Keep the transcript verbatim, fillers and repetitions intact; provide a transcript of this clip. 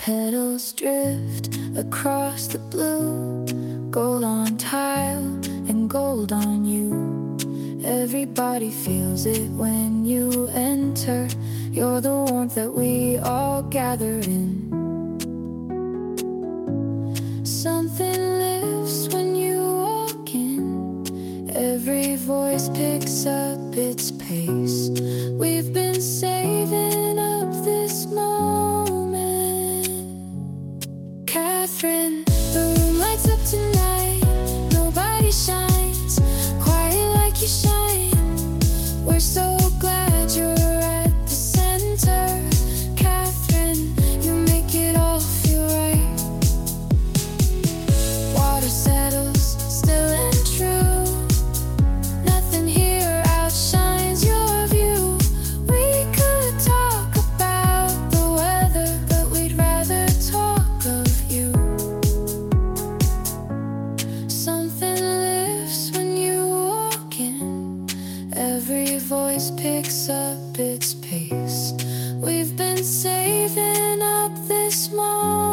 Petals drift across the blue, gold on tile and gold on you. Everybody feels it when you enter. You're the warmth that we all gather in. Something lifts when you walk in. Every voice picks up its pace. We've been saving up this moment. Catherine, the room lights up tonight. Nobody shines quiet like you shine. We're so glad you're at the center. Catherine, you make it all feel right. Water settles, still and true. Nothing here outshines your view. We could talk about the weather, but we'd rather talk of you. Something lifts when you walk in. Every voice picks up its pace. We've been saving up this moment.